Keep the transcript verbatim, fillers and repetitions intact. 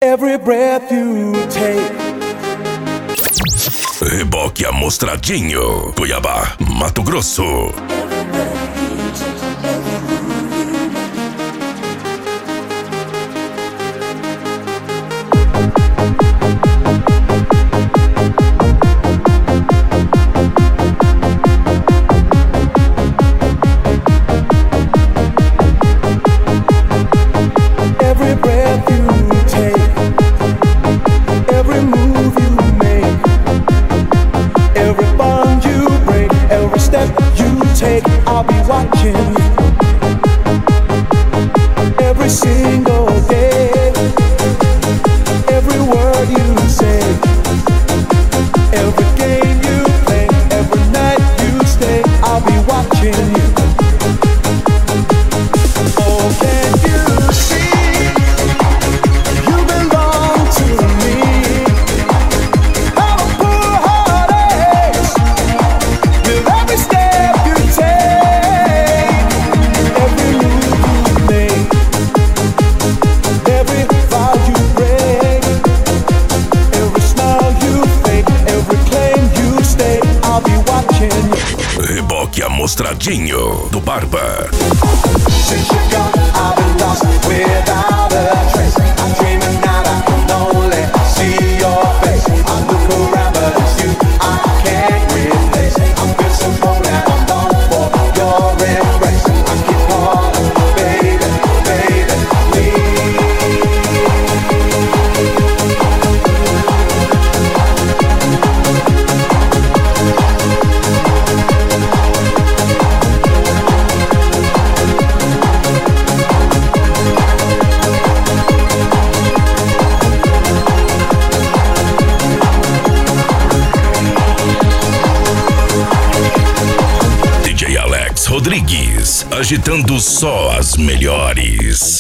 Every breath you take. Reboque Amostradinho, Cuiabá, Mato Grosso. Every breath you take, every move you make, every bond you break, every step you take, I'll be watching every single day. Every word you say, every game you play, every night you stay, I'll be watching you. Oh, can you see? Reboque Amostradinho, do Barba. Since you're gone, I've been lost without a trace. I'm dreaming now that I'm lonely. See your face. I look around, but it's you I can't replace. I feel so cold and I'm long for your embrace. I keep calling, baby, baby, please. D J Alex Rodrigues, agitando só as melhores.